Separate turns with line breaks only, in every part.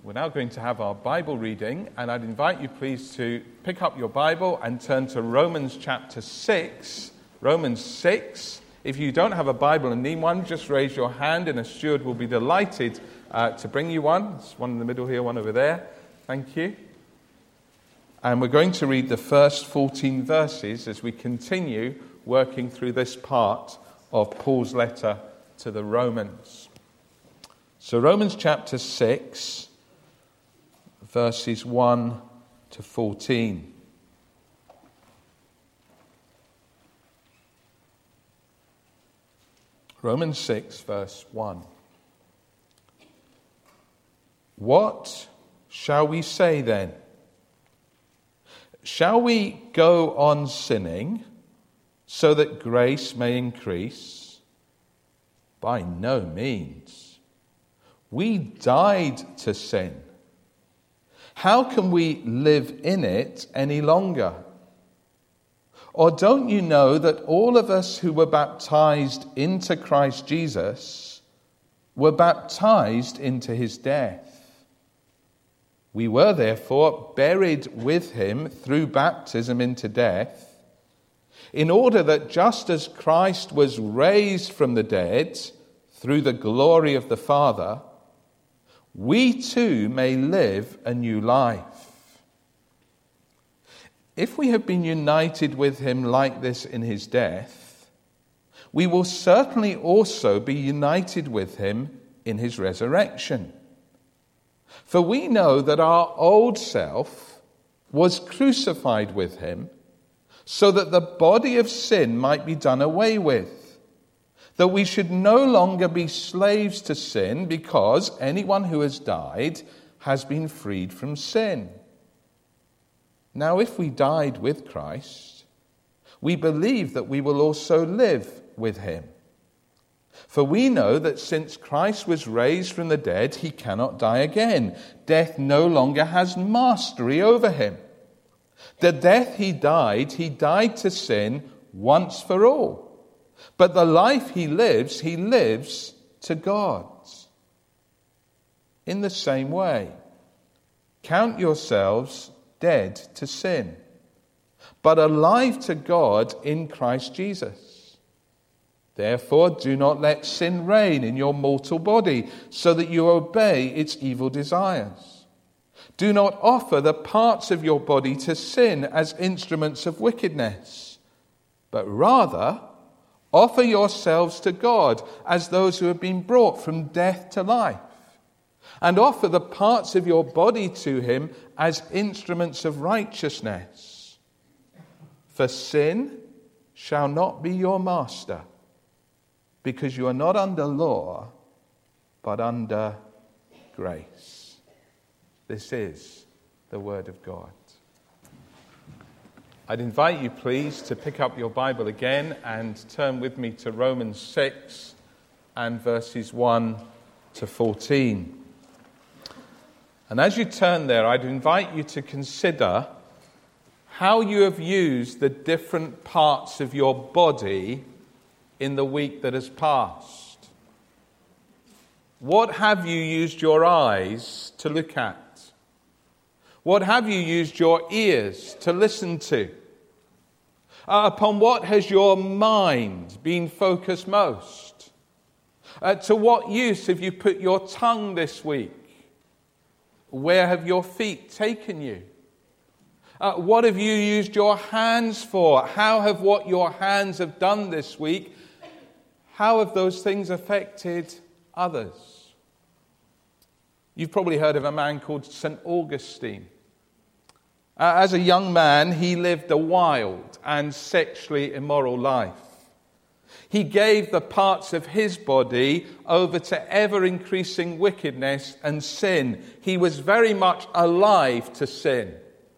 We're now going to have our Bible reading, and I'd invite you please to pick up your Bible and turn to Romans chapter 6. Romans 6. If you don't have a Bible and need one, just raise your hand and a steward will be delighted to bring you one. There's one in the middle here, one over there. Thank you. And we're going to read the first 14 verses as we continue working through this part of Paul's letter to the Romans. So Romans chapter 6, verses 1 to 14. Romans 6, verse 1. What shall we say then? Shall we go on sinning so that grace may increase? By no means. We died to sin. How can we live in it any longer? Or don't you know that all of us who were baptized into Christ Jesus were baptized into his death? We were therefore buried with him through baptism into death, in order that just as Christ was raised from the dead through the glory of the Father, we too may live a new life. If we have been united with him like this in his death, we will certainly also be united with him in his resurrection. For we know that our old self was crucified with him, so that the body of sin might be done away with, that we should no longer be slaves to sin, because anyone who has died has been freed from sin. Now, if we died with Christ, we believe that we will also live with him. For we know that since Christ was raised from the dead, he cannot die again. Death no longer has mastery over him. The death he died to sin once for all. But the life he lives to God. In the same way, count yourselves dead to sin, but alive to God in Christ Jesus. Therefore, do not let sin reign in your mortal body, so that you obey its evil desires. Do not offer the parts of your body to sin as instruments of wickedness, but rather offer yourselves to God as those who have been brought from death to life, and offer the parts of your body to him as instruments of righteousness. For sin shall not be your master, because you are not under law, but under grace. This is the word of God. I'd invite you, please, to pick up your Bible again and turn with me to Romans 6 and verses 1 to 14. And as you turn there, I'd invite you to consider how you have used the different parts of your body in the week that has passed. What have you used your eyes to look at? What have you used your ears to listen to? Upon what has your mind been focused most? To what use have you put your tongue this week? Where have your feet taken you? What have you used your hands for? How have what your hands have done this week, how have those things affected others? You've probably heard of a man called St. Augustine. As a young man, he lived a wild and sexually immoral life. He gave the parts of his body over to ever-increasing wickedness and sin. He was very much alive to sin.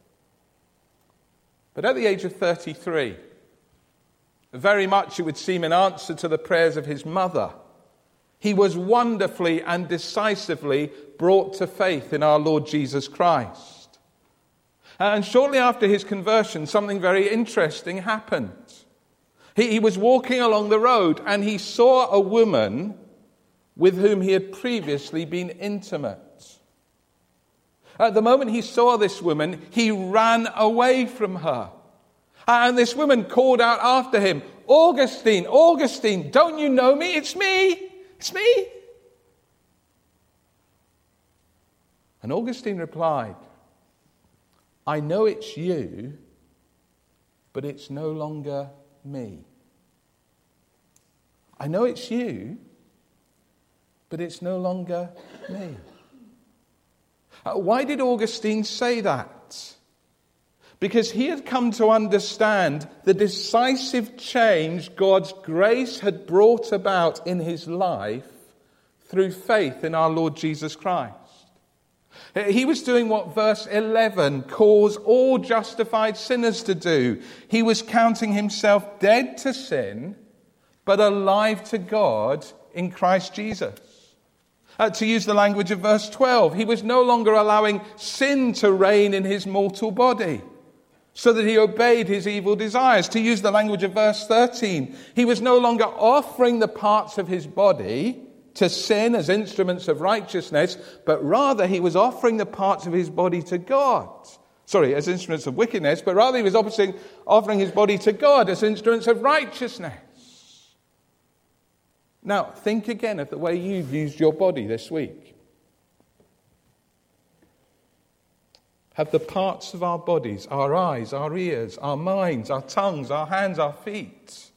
But at the age of 33, very much it would seem in answer to the prayers of his mother, he was wonderfully and decisively brought to faith in our Lord Jesus Christ. And shortly after his conversion, something very interesting happened. He was walking along the road and he saw a woman with whom he had previously been intimate. At the moment he saw this woman, he ran away from her. And this woman called out after him, Augustine, Augustine, don't you know me? It's me. It's me. And Augustine replied, I know it's you, but it's no longer me. I know it's you, but it's no longer me. Why did Augustine say that? Because he had come to understand the decisive change God's grace had brought about in his life through faith in our Lord Jesus Christ. He was doing what verse 11 calls all justified sinners to do. He was counting himself dead to sin, but alive to God in Christ Jesus. To use the language of verse 12, he was no longer allowing sin to reign in his mortal body, so that he obeyed his evil desires. To use the language of verse 13, he was no longer offering the parts of his body to sin as instruments of righteousness, but rather he was offering the parts of his body to God. As instruments of wickedness, but rather he was offering his body to God as instruments of righteousness. Now, think again of the way you've used your body this week. Have the parts of our bodies, our eyes, our ears, our minds, our tongues, our hands, our feet,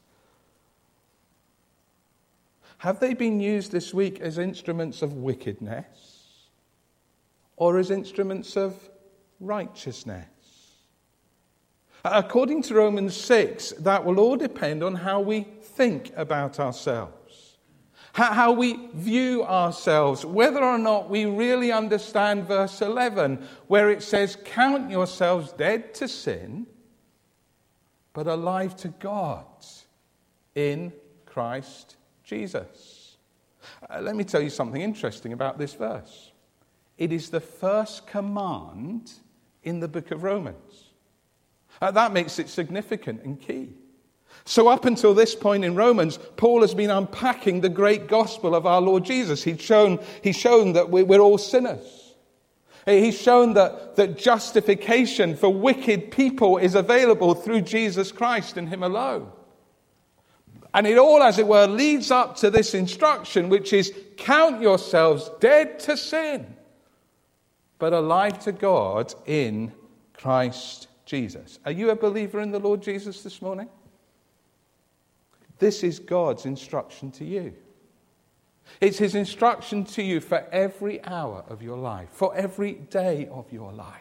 have they been used this week as instruments of wickedness or as instruments of righteousness? According to Romans 6, that will all depend on how we think about ourselves. How we view ourselves, whether or not we really understand verse 11, where it says, count yourselves dead to sin, but alive to God in Christ Jesus. Let me tell you something interesting about this verse. It is the first command in the book of Romans. That makes it significant and key. So up until this point in Romans, Paul has been unpacking the great gospel of our Lord Jesus. He's shown that we're all sinners. He's shown that justification for wicked people is available through Jesus Christ and him alone. And it all, as it were, leads up to this instruction, which is count yourselves dead to sin, but alive to God in Christ Jesus. Are you a believer in the Lord Jesus this morning? This is God's instruction to you. It's his instruction to you for every hour of your life, for every day of your life.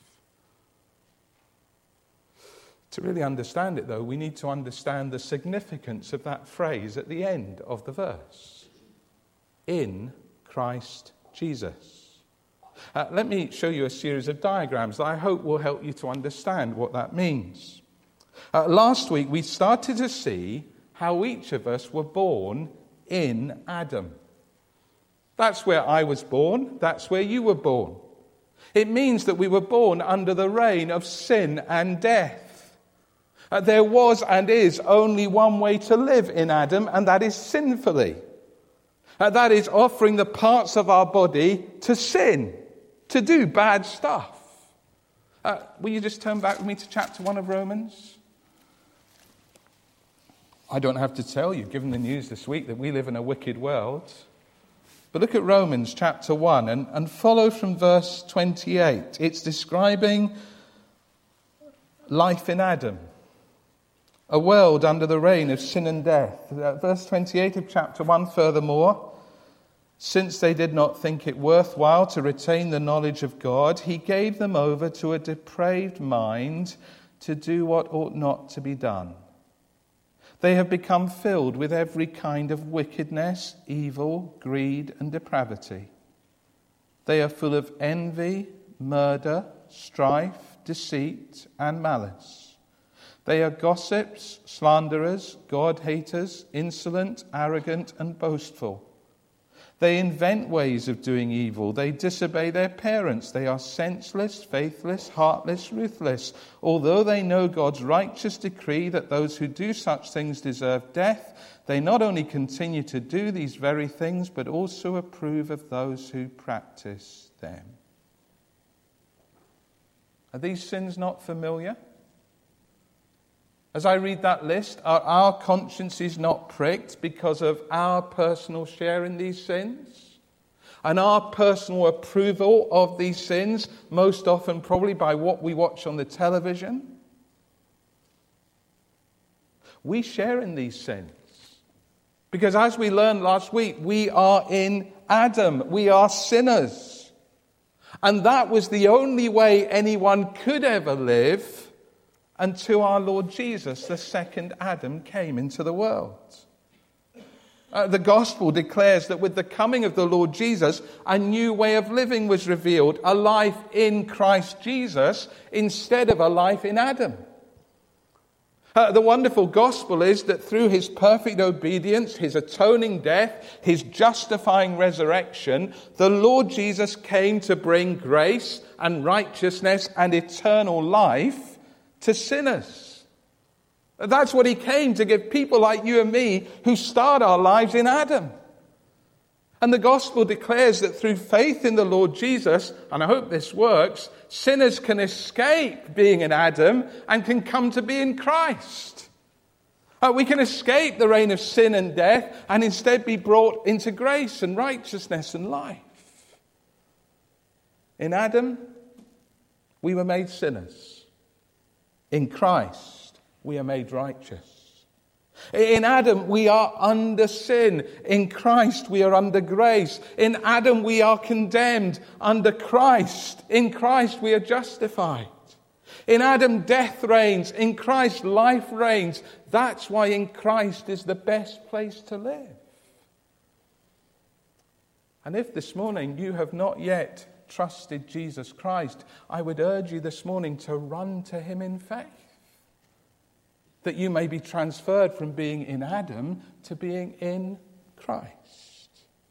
To really understand it, though, we need to understand the significance of that phrase at the end of the verse. In Christ Jesus. Let me show you a series of diagrams that I hope will help you to understand what that means. Last week, we started to see how each of us were born in Adam. That's where I was born. That's where you were born. It means that we were born under the reign of sin and death. There was and is only one way to live in Adam, and that is sinfully. That is offering the parts of our body to sin, to do bad stuff. Will you just turn back with me to chapter 1 of Romans? I don't have to tell you, given the news this week, that we live in a wicked world. But look at Romans chapter 1 and follow from verse 28. It's describing life in Adam, a world under the reign of sin and death. Verse 28 of chapter 1, furthermore, since they did not think it worthwhile to retain the knowledge of God, he gave them over to a depraved mind to do what ought not to be done. They have become filled with every kind of wickedness, evil, greed, and depravity. They are full of envy, murder, strife, deceit, and malice. They are gossips, slanderers, God-haters, insolent, arrogant, and boastful. They invent ways of doing evil. They disobey their parents. They are senseless, faithless, heartless, ruthless. Although they know God's righteous decree that those who do such things deserve death, they not only continue to do these very things, but also approve of those who practice them. Are these sins not familiar? As I read that list, are our consciences not pricked because of our personal share in these sins? And our personal approval of these sins, most often probably by what we watch on the television? We share in these sins. Because as we learned last week, we are in Adam. We are sinners. And that was the only way anyone could ever live until our Lord Jesus, the second Adam, came into the world. The gospel declares that with the coming of the Lord Jesus, a new way of living was revealed, a life in Christ Jesus instead of a life in Adam. The wonderful gospel is that through his perfect obedience, his atoning death, his justifying resurrection, the Lord Jesus came to bring grace and righteousness and eternal life to sinners. That's what he came to give people like you and me who start our lives in Adam. And the gospel declares that through faith in the Lord Jesus, and I hope this works, sinners can escape being in Adam and can come to be in Christ. We can escape the reign of sin and death and instead be brought into grace and righteousness and life. In Adam, we were made sinners. In Christ, we are made righteous. In Adam, we are under sin. In Christ, we are under grace. In Adam, we are condemned. Under Christ, in Christ, we are justified. In Adam, death reigns. In Christ, life reigns. That's why in Christ is the best place to live. And if this morning you have not yet trusted Jesus Christ, I would urge you this morning to run to him in faith, that you may be transferred from being in Adam to being in Christ.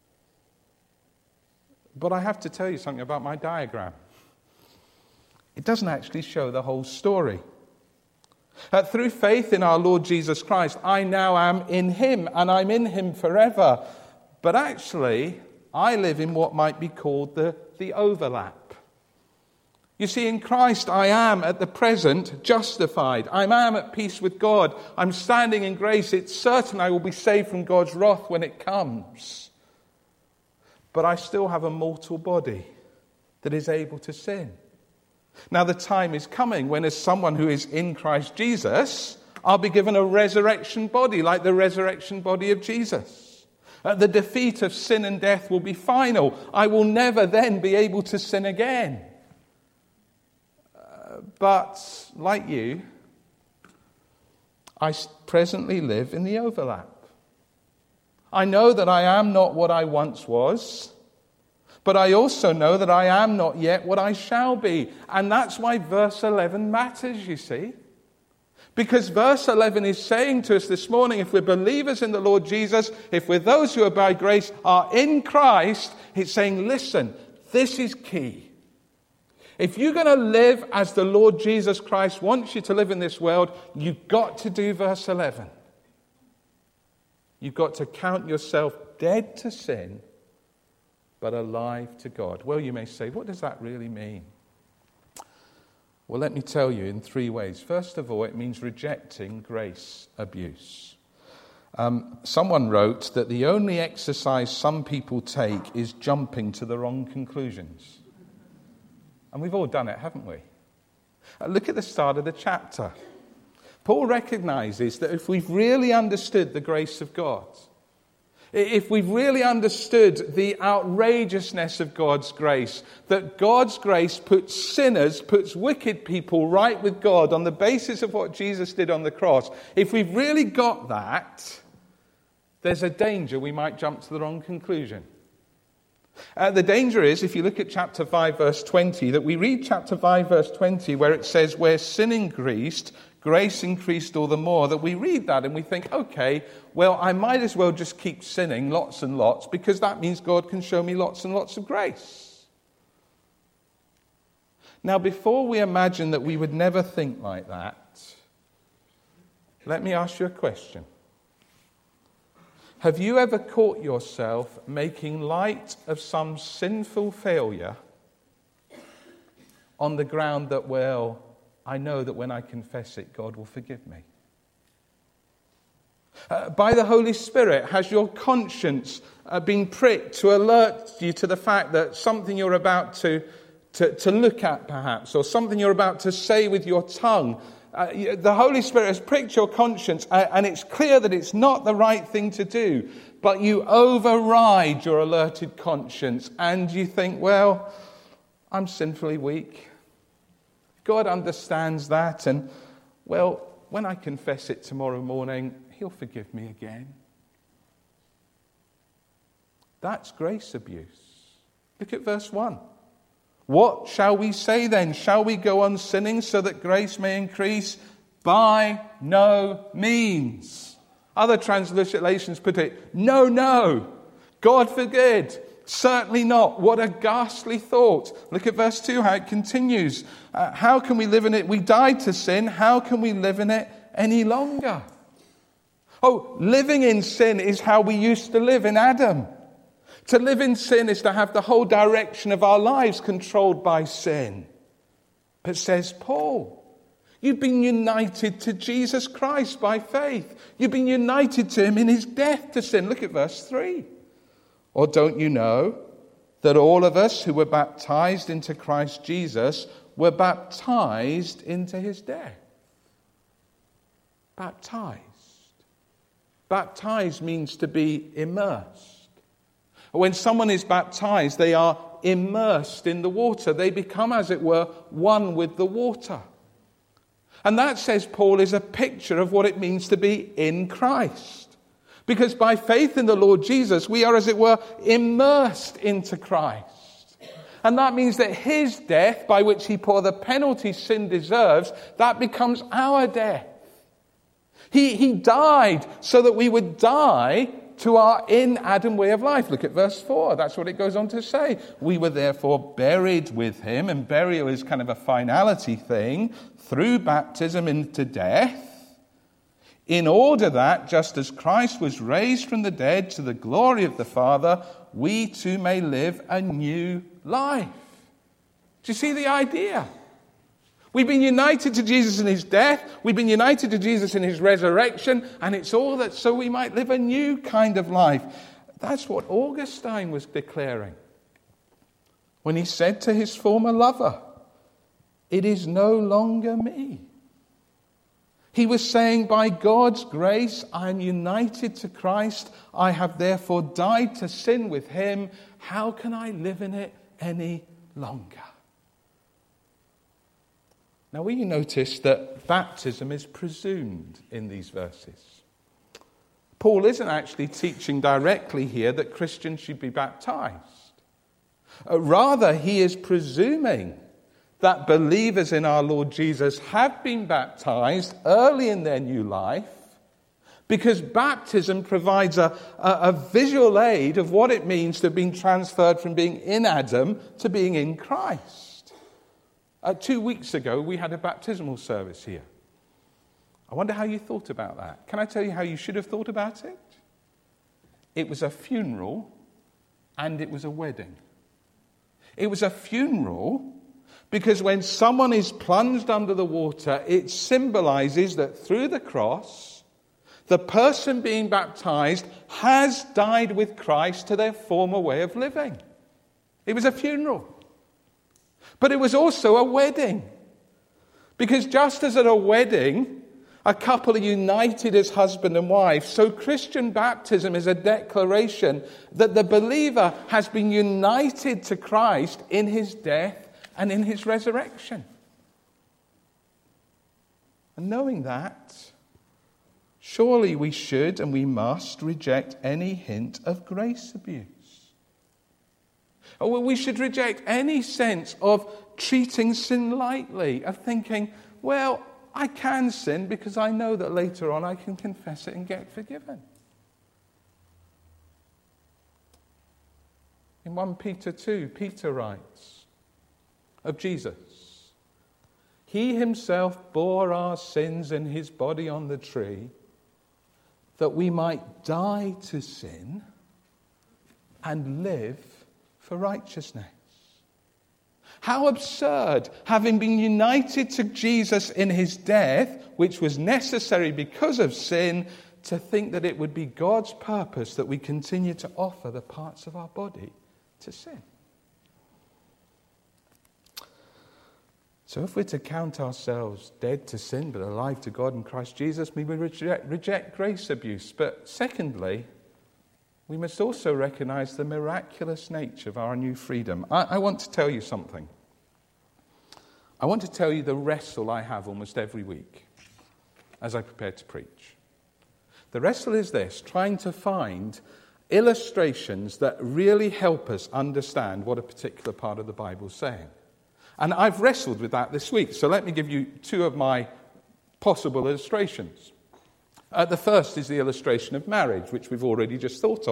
But I have to tell you something about my diagram. It doesn't actually show the whole story. Through faith in our Lord Jesus Christ, I now am in him, and I'm in him forever. But actually, I live in what might be called the overlap. You see, in Christ I am at the present justified. I am at peace with God. I'm standing in grace. It's certain I will be saved from God's wrath when it comes. But I still have a mortal body that is able to sin. Now the time is coming when, as someone who is in Christ Jesus, I'll be given a resurrection body like the resurrection body of Jesus. The defeat of sin and death will be final. I will never then be able to sin again. But like you, I presently live in the overlap. I know that I am not what I once was, but I also know that I am not yet what I shall be. And that's why verse 11 matters, you see. Because verse 11 is saying to us this morning, if we're believers in the Lord Jesus, if we're those who are by grace are in Christ, it's saying, listen, this is key. If you're going to live as the Lord Jesus Christ wants you to live in this world, you've got to do verse 11. You've got to count yourself dead to sin, but alive to God. Well, you may say, what does that really mean? Well, let me tell you in 3 ways. First of all, it means rejecting grace abuse. Someone wrote that the only exercise some people take is jumping to the wrong conclusions. And we've all done it, haven't we? Look at the start of the chapter. Paul recognizes that if we've really understood the grace of God, if we've really understood the outrageousness of God's grace, that God's grace puts sinners, puts wicked people right with God on the basis of what Jesus did on the cross, if we've really got that, there's a danger we might jump to the wrong conclusion. The danger is, if you look at chapter 5, verse 20, that we read chapter 5, verse 20, where it says, where sin increased, grace increased all the more, that we read that and we think, okay, well, I might as well just keep sinning lots and lots, because that means God can show me lots and lots of grace. Now, before we imagine that we would never think like that, let me ask you a question. Have you ever caught yourself making light of some sinful failure on the ground that, well, I know that when I confess it, God will forgive me? By the Holy Spirit, has your conscience been pricked to alert you to the fact that something you're about to look at, perhaps, or something you're about to say with your tongue, the Holy Spirit has pricked your conscience, and it's clear that it's not the right thing to do, but you override your alerted conscience, and you think, well, I'm sinfully weak. God understands that, and, well, when I confess it tomorrow morning, He'll forgive me again. That's grace abuse. Look at verse 1. What shall we say then? Shall we go on sinning so that grace may increase? By no means. Other translations put it, no. God forbid. Certainly not. What a ghastly thought. Look at verse 2, how it continues. How can we live in it? We died to sin. How can we live in it any longer? Oh, living in sin is how we used to live in Adam. To live in sin is to have the whole direction of our lives controlled by sin. But says Paul, you've been united to Jesus Christ by faith. You've been united to Him in His death to sin. Look at verse 3. Or don't you know that all of us who were baptized into Christ Jesus were baptized into His death? Baptized. Baptized means to be immersed. When someone is baptized, they are immersed in the water. They become, as it were, one with the water. And that, says Paul, is a picture of what it means to be in Christ. Because by faith in the Lord Jesus, we are, as it were, immersed into Christ. And that means that His death, by which He bore the penalty sin deserves, that becomes our death. He died so that we would die to our in Adam way of life. Look at verse 4. That's what it goes on to say. We were therefore buried with Him, and burial is kind of a finality thing, through baptism into death, in order that, just as Christ was raised from the dead to the glory of the Father, we too may live a new life. Do you see the idea? We've been united to Jesus in His death. We've been united to Jesus in His resurrection. And it's all that so we might live a new kind of life. That's what Augustine was declaring when he said to his former lover, "It is no longer me." He was saying, by God's grace, I am united to Christ. I have therefore died to sin with Him. How can I live in it any longer? Now, will you notice that baptism is presumed in these verses? Paul isn't actually teaching directly here that Christians should be baptized. Rather, he is presuming that believers in our Lord Jesus have been baptized early in their new life, because baptism provides a visual aid of what it means to have been transferred from being in Adam to being in Christ. 2 weeks ago, we had a baptismal service here. I wonder how you thought about that. Can I tell you how you should have thought about it? It was a funeral and it was a wedding. It was a funeral because when someone is plunged under the water, it symbolizes that through the cross, the person being baptized has died with Christ to their former way of living. It was a funeral. But it was also a wedding. Because just as at a wedding, a couple are united as husband and wife, so Christian baptism is a declaration that the believer has been united to Christ in His death and in His resurrection. And knowing that, surely we should and we must reject any hint of grace abuse. Or we should reject any sense of treating sin lightly, of thinking, well, I can sin because I know that later on I can confess it and get forgiven. In 1 Peter 2, Peter writes of Jesus, He Himself bore our sins in His body on the tree, that we might die to sin and live for righteousness. How absurd, having been united to Jesus in his death, which was necessary because of sin, to think that it would be God's purpose that we continue to offer the parts of our body to sin. So if we're to count ourselves dead to sin but alive to God in Christ Jesus, we will reject grace abuse. But secondly, we must also recognize the miraculous nature of our new freedom. I want to tell you something. I want to tell you the wrestle I have almost every week as I prepare to preach. The wrestle is this: trying to find illustrations that really help us understand what a particular part of the Bible is saying. And I've wrestled with that this week, so let me give you two of my possible illustrations. The first is the illustration of marriage, which we've already just thought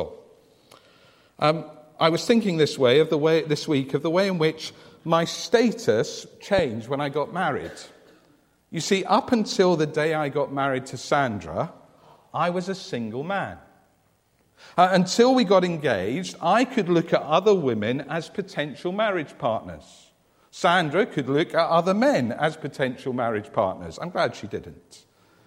of. I was thinking this week of the way in which my status changed when I got married. You see, up until the day I got married to Sandra, I was a single man. Until we got engaged, I could look at other women as potential marriage partners. Sandra could look at other men as potential marriage partners. I'm glad she didn't.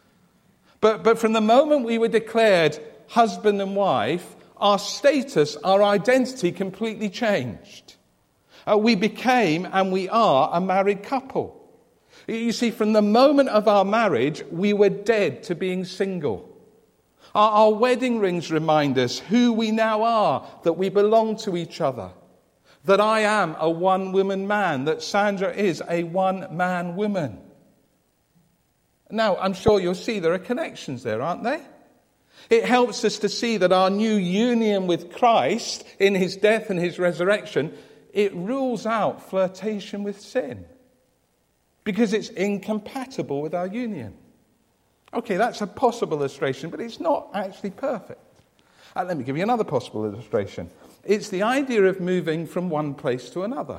But from the moment we were declared husband and wife, our status, our identity completely changed. We became and we are a married couple. You see, from the moment of our marriage, we were dead to being single. Our wedding rings remind us who we now are, that we belong to each other, that I am a one-woman man, that Sandra is a one-man woman. Now, I'm sure you'll see there are connections there, aren't there? It helps us to see that our new union with Christ in his death and his resurrection, it rules out flirtation with sin because it's incompatible with our union. Okay, that's a possible illustration, but it's not actually perfect. Let me give you another possible illustration. It's the idea of moving from one place to another.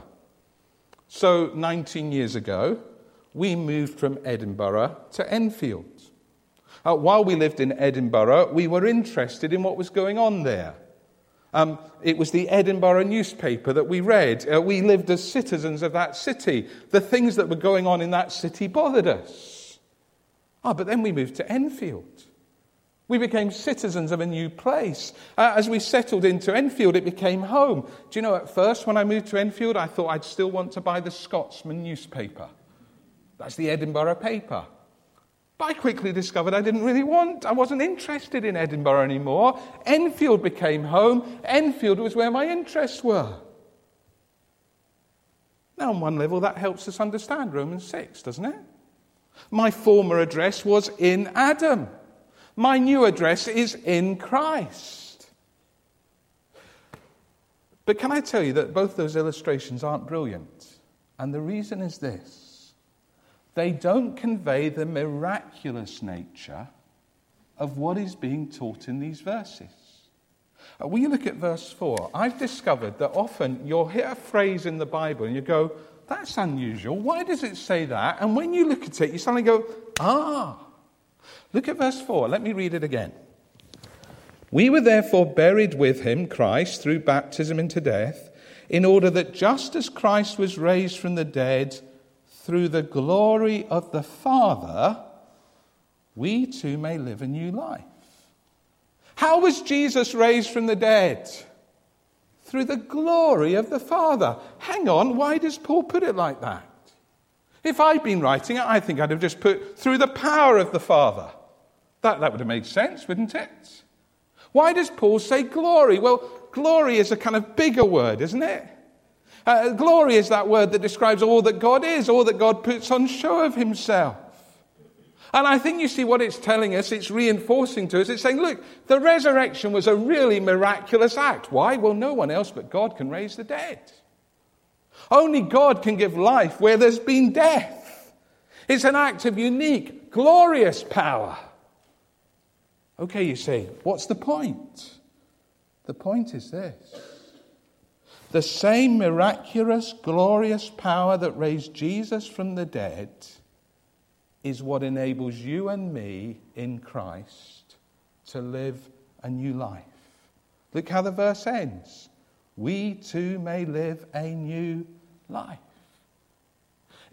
So 19 years ago, we moved from Edinburgh to Enfield. While we lived in Edinburgh, we were interested in what was going on there. It was the Edinburgh newspaper that we read. We lived as citizens of that city. The things that were going on in that city bothered us. But then we moved to Enfield. We became citizens of a new place. As we settled into Enfield, it became home. Do you know, at first when I moved to Enfield, I thought I'd still want to buy the Scotsman newspaper. That's the Edinburgh paper. But I quickly discovered I wasn't interested in Edinburgh anymore. Enfield became home. Enfield was where my interests were. Now, on one level, that helps us understand Romans 6, doesn't it? My former address was in Adam. My new address is in Christ. But can I tell you that both those illustrations aren't brilliant? And the reason is this: they don't convey the miraculous nature of what is being taught in these verses. When you look at verse 4, I've discovered that often you'll hear a phrase in the Bible and you go, that's unusual. Why does it say that? And when you look at it, you suddenly go, Look at verse 4. Let me read it again. We were therefore buried with him, Christ, through baptism into death, in order that just as Christ was raised from the dead through the glory of the Father, we too may live a new life. How was Jesus raised from the dead? Through the glory of the Father. Hang on, why does Paul put it like that? If I'd been writing it, I think I'd have just put through the power of the Father. That would have made sense, wouldn't it? Why does Paul say glory? Well, glory is a kind of bigger word, isn't it? Glory is that word that describes all that God is, all that God puts on show of himself. And I think you see what it's telling us, it's reinforcing to us. It's saying, look, the resurrection was a really miraculous act. Why? Well, no one else but God can raise the dead. Only God can give life where there's been death. It's an act of unique, glorious power. Okay, you say, what's the point? The point is this. The same miraculous, glorious power that raised Jesus from the dead is what enables you and me in Christ to live a new life. Look how the verse ends. We too may live a new life.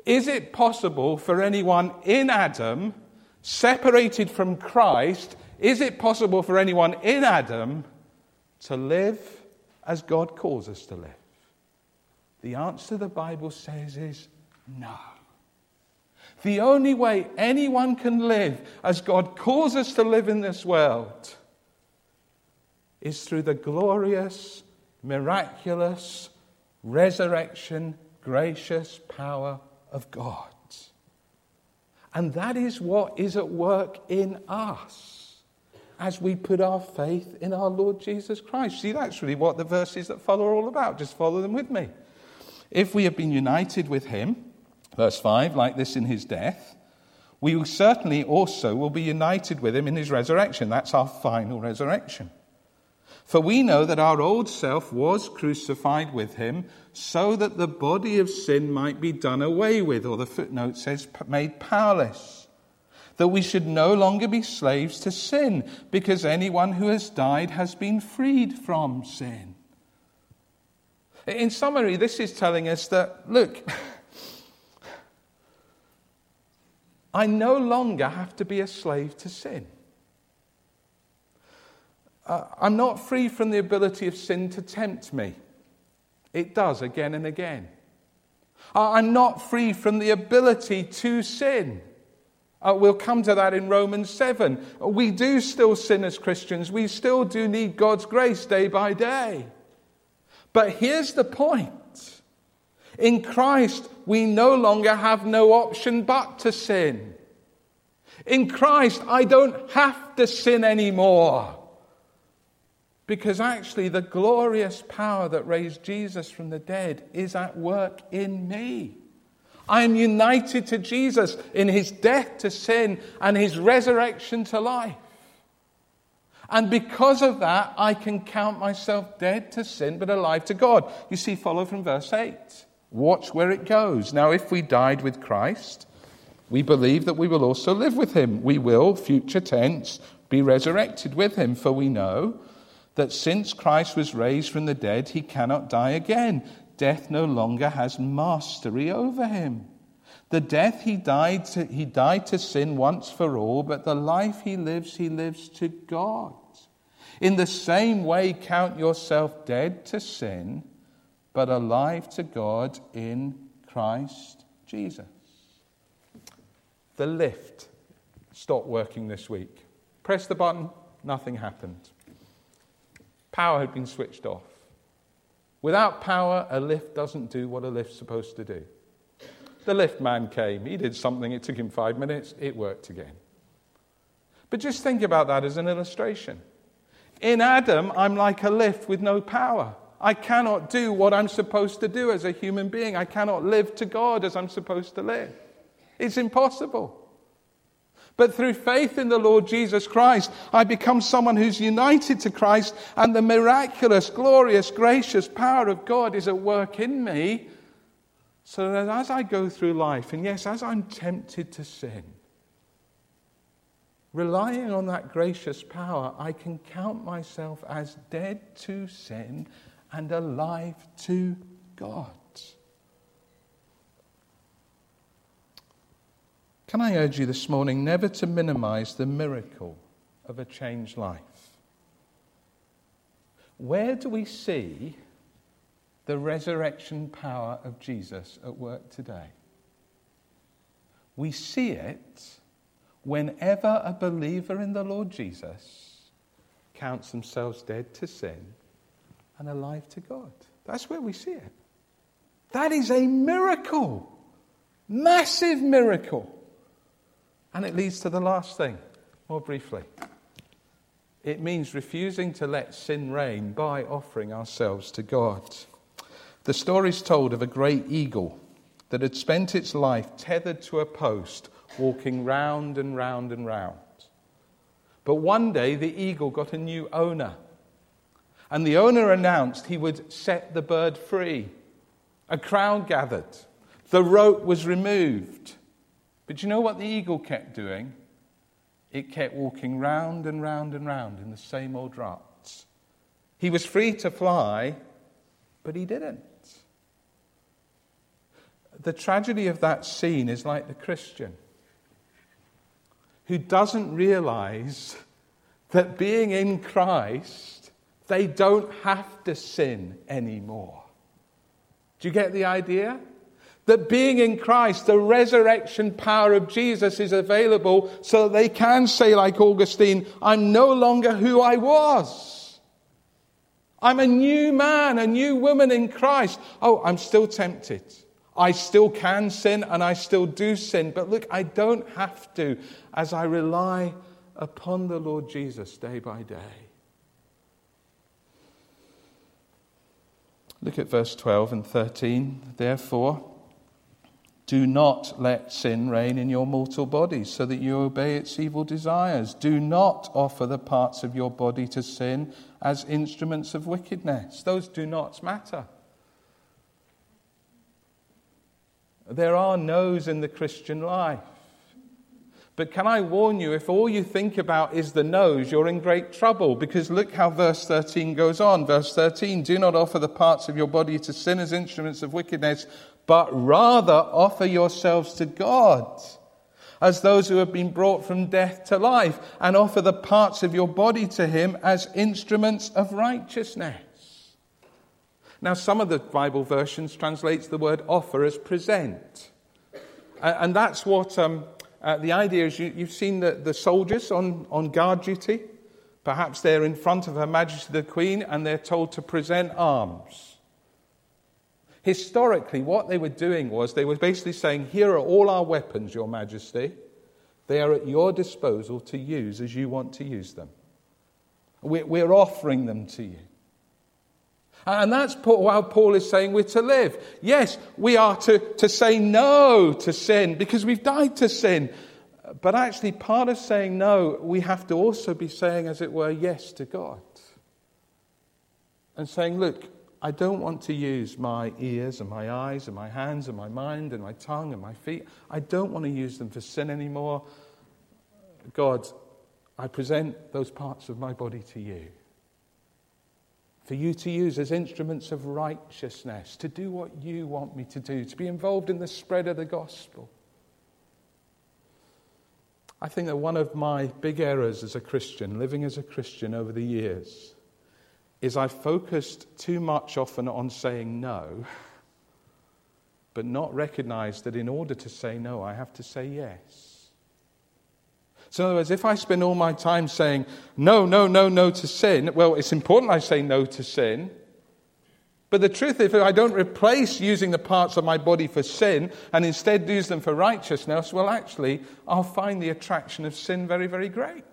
Is it possible for anyone in Adam, separated from Christ, is it possible for anyone in Adam to live as God calls us to live? The answer the Bible says is no. The only way anyone can live as God calls us to live in this world is through the glorious, miraculous, resurrection, gracious power of God. And that is what is at work in us as we put our faith in our Lord Jesus Christ. See, that's really what the verses that follow are all about. Just follow them with me. If we have been united with him, verse 5, like this in his death, we will certainly also will be united with him in his resurrection. That's our final resurrection. For we know that our old self was crucified with him so that the body of sin might be done away with, or the footnote says made powerless, that we should no longer be slaves to sin, because anyone who has died has been freed from sin. In summary, this is telling us that, look, I no longer have to be a slave to sin. I'm not free from the ability of sin to tempt me. It does again and again. I'm not free from the ability to sin. We'll come to that in Romans 7. We do still sin as Christians. We still do need God's grace day by day. But here's the point. In Christ, we no longer have no option but to sin. In Christ, I don't have to sin anymore. Because actually the glorious power that raised Jesus from the dead is at work in me. I am united to Jesus in his death to sin and his resurrection to life. And because of that, I can count myself dead to sin but alive to God. You see, follow from verse 8. Watch where it goes. Now, if we died with Christ, we believe that we will also live with him. We will, future tense, be resurrected with him. For we know that since Christ was raised from the dead, he cannot die again. Death no longer has mastery over him. The death he died to sin once for all, but the life he lives to God. In the same way, count yourself dead to sin, but alive to God in Christ Jesus. The lift stopped working this week. Press the button, nothing happened. Power had been switched off. Without power, a lift doesn't do what a lift's supposed to do. The lift man came. He did something. It took him 5 minutes. It worked again. But just think about that as an illustration. In Adam, I'm like a lift with no power. I cannot do what I'm supposed to do as a human being. I cannot live to God as I'm supposed to live. It's impossible. But through faith in the Lord Jesus Christ, I become someone who's united to Christ, and the miraculous, glorious, gracious power of God is at work in me, so that as I go through life, and yes, as I'm tempted to sin, relying on that gracious power, I can count myself as dead to sin and alive to God. Can I urge you this morning never to minimize the miracle of a changed life? Where do we see the resurrection power of Jesus at work today? We see it whenever a believer in the Lord Jesus counts themselves dead to sin and alive to God. That's where we see it. That is a miracle. Massive miracle. And it leads to the last thing, more briefly. It means refusing to let sin reign by offering ourselves to God. The story's told of a great eagle that had spent its life tethered to a post, walking round and round and round. But one day the eagle got a new owner. And the owner announced he would set the bird free. A crowd gathered. The rope was removed. But you know what the eagle kept doing? It kept walking round and round and round in the same old ruts. He was free to fly, but he didn't. the tragedy of that scene is like the Christian who doesn't realize that being in Christ, they don't have to sin anymore. Do you get the idea? That being in Christ, the resurrection power of Jesus is available so that they can say, like Augustine, I'm no longer who I was. I'm a new man, a new woman in Christ. Oh, I'm still tempted. I still can sin and I still do sin. But look, I don't have to as I rely upon the Lord Jesus day by day. Look at verse 12 and 13. Therefore, do not let sin reign in your mortal bodies so that you obey its evil desires. Do not offer the parts of your body to sin as instruments of wickedness. Those do nots matter. There are no's in the Christian life. But can I warn you, if all you think about is the no's, you're in great trouble. Because look how verse 13 goes on. Verse 13, do not offer the parts of your body to sin as instruments of wickedness, but rather offer yourselves to God as those who have been brought from death to life, and offer the parts of your body to him as instruments of righteousness. Now, some of the Bible versions translates the word offer as present. And that's what the idea is. You've seen the soldiers on guard duty. Perhaps they're in front of Her Majesty the Queen and they're told to present arms. Historically, what they were doing was they were basically saying, here are all our weapons, Your Majesty. They are at your disposal to use as you want to use them. We're offering them to you. And that's how Paul is saying we're to live. Yes, we are to say no to sin because we've died to sin. But actually, part of saying no, we have to also be saying, as it were, yes to God. And saying, look, I don't want to use my ears and my eyes and my hands and my mind and my tongue and my feet. I don't want to use them for sin anymore. God, I present those parts of my body to you. For you to use as instruments of righteousness, to do what you want me to do, to be involved in the spread of the gospel. I think that one of my big errors as a Christian, living as a Christian over the years, is I focused too much often on saying no, but not recognized that in order to say no, I have to say yes. So in other words, if I spend all my time saying no, no, no, no to sin, well, it's important I say no to sin. But the truth is, if I don't replace using the parts of my body for sin and instead use them for righteousness, well, actually, I'll find the attraction of sin very, very great.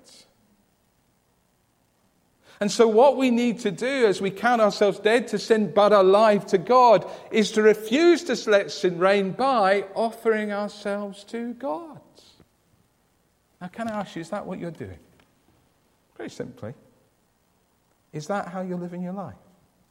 And so what we need to do as we count ourselves dead to sin but alive to God is to refuse to let sin reign by offering ourselves to God. Now, can I ask you, is that what you're doing? Very simply. Is that how you're living your life?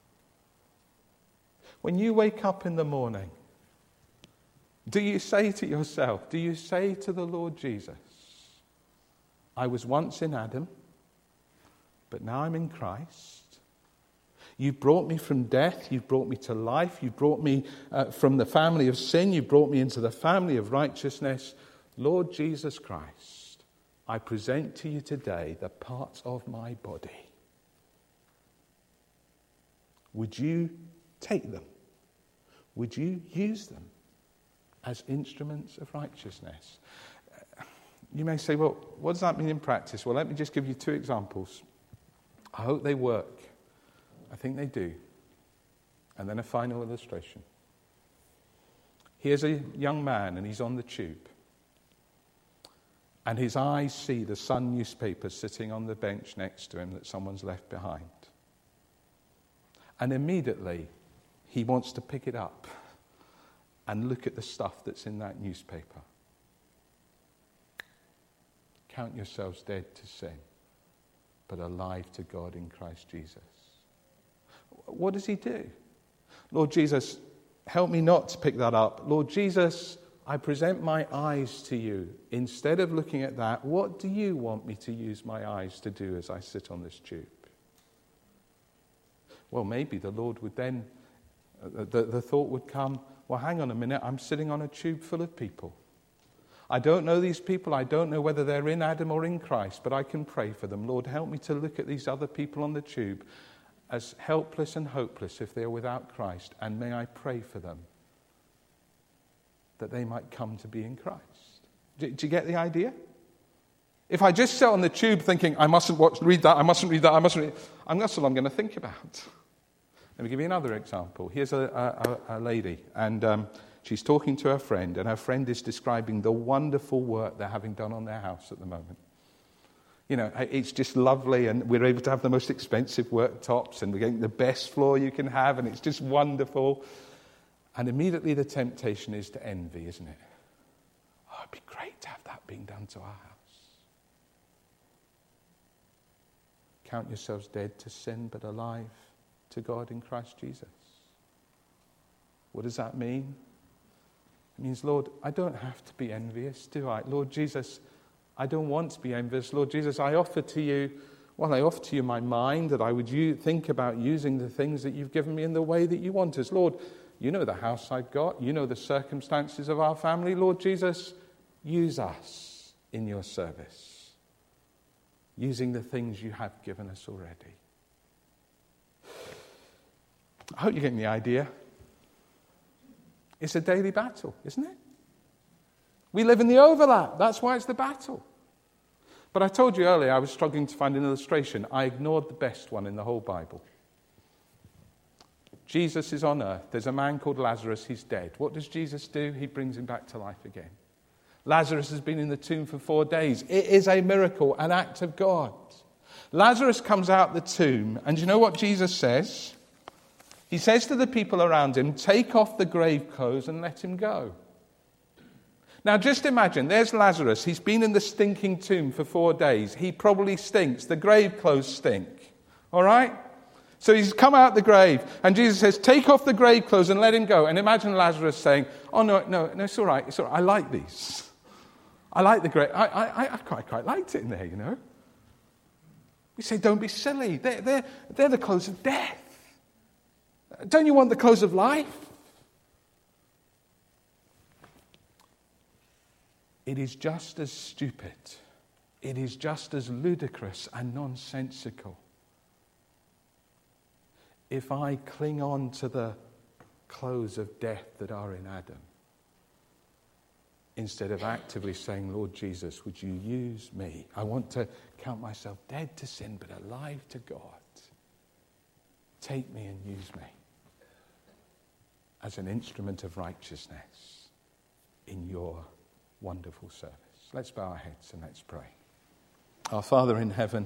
When you wake up in the morning, do you say to yourself, do you say to the Lord Jesus, I was once in Adam, but now I'm in Christ. You've brought me from death, you've brought me to life, you've brought me from the family of sin, you've brought me into the family of righteousness. Lord Jesus Christ, I present to you today the parts of my body. Would you take them? Would you use them as instruments of righteousness? You may say, well, what does that mean in practice? Well, let me just give you two examples. I hope they work. I think they do. And then a final illustration. Here's a young man and he's on the tube. And his eyes see the Sun newspaper sitting on the bench next to him that someone's left behind. And immediately he wants to pick it up and look at the stuff that's in that newspaper. Count yourselves dead to sin, but alive to God in Christ Jesus. What does he do? Lord Jesus, help me not to pick that up. Lord Jesus, I present my eyes to you. Instead of looking at that, what do you want me to use my eyes to do as I sit on this tube? Well, maybe the Lord would then, the thought would come, well, hang on a minute, I'm sitting on a tube full of people. I don't know these people. I don't know whether they're in Adam or in Christ, but I can pray for them. Lord, help me to look at these other people on the tube as helpless and hopeless if they're without Christ, and may I pray for them that they might come to be in Christ. Do you get the idea? If I just sit on the tube thinking, I mustn't read that, that's all I'm going to think about. Let me give you another example. Here's a lady, and she's talking to her friend, and her friend is describing the wonderful work they're having done on their house at the moment. You know, it's just lovely, and we're able to have the most expensive worktops, and we're getting the best floor you can have, and it's just wonderful. And immediately the temptation is to envy, isn't it? Oh, it'd be great to have that being done to our house. Count yourselves dead to sin, but alive to God in Christ Jesus. What does that mean? It means, Lord, I don't have to be envious, do I? Lord Jesus, I don't want to be envious. Lord Jesus, I offer to you my mind, that I would think about using the things that you've given me in the way that you want us. Lord, you know the house I've got. You know the circumstances of our family. Lord Jesus, use us in your service, using the things you have given us already. I hope you're getting the idea. It's a daily battle, isn't it? We live in the overlap. That's why it's the battle. But I told you earlier I was struggling to find an illustration. I ignored the best one in the whole Bible. Jesus is on earth. There's a man called Lazarus. He's dead. What does Jesus do? He brings him back to life again. Lazarus has been in the tomb for 4 days. It is a miracle, an act of God. Lazarus comes out the tomb, and you know what Jesus says? He says to the people around him, take off the grave clothes and let him go. Now just imagine, there's Lazarus. He's been in the stinking tomb for 4 days. He probably stinks. The grave clothes stink. All right? So he's come out the grave, and Jesus says, take off the grave clothes and let him go. And imagine Lazarus saying, oh, no, it's all right. It's all right. I like these. I like the grave. I quite liked it in there, you know. We say, don't be silly. They're the clothes of death. Don't you want the clothes of life? It is just as stupid. It is just as ludicrous and nonsensical if I cling on to the clothes of death that are in Adam, instead of actively saying, Lord Jesus, would you use me? I want to count myself dead to sin, but alive to God. Take me and use me as an instrument of righteousness in your wonderful service. Let's bow our heads and let's pray. Our Father in heaven,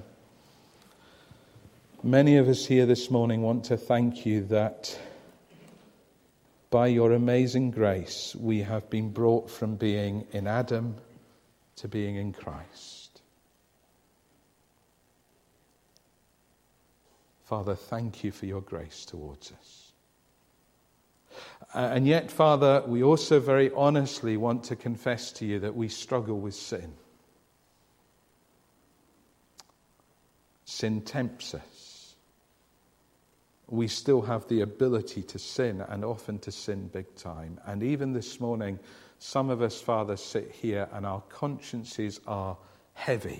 many of us here this morning want to thank you that by your amazing grace we have been brought from being in Adam to being in Christ. Father, thank you for your grace towards us. And yet, Father, we also very honestly want to confess to you that we struggle with sin. Sin tempts us. We still have the ability to sin, and often to sin big time. And even this morning, some of us, Father, sit here and our consciences are heavy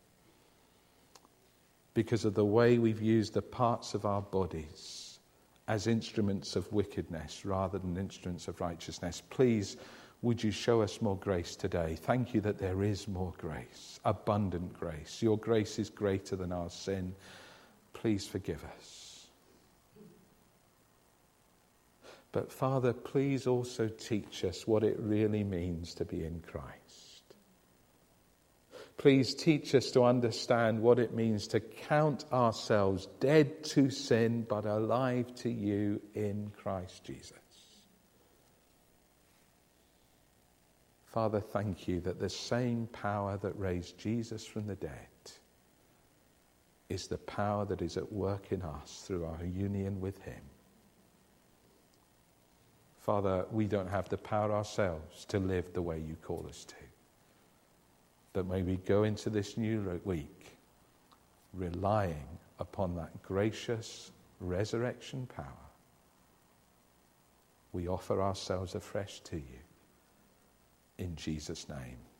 because of the way we've used the parts of our bodies as instruments of wickedness rather than instruments of righteousness. Please, would you show us more grace today? Thank you that there is more grace, abundant grace. Your grace is greater than our sin. Please forgive us. But Father, please also teach us what it really means to be in Christ. Please teach us to understand what it means to count ourselves dead to sin but alive to you in Christ Jesus. Father, thank you that the same power that raised Jesus from the dead is the power that is at work in us through our union with him. Father, we don't have the power ourselves to live the way you call us to. But may we go into this new week relying upon that gracious resurrection power we offer ourselves afresh to you. In Jesus' name.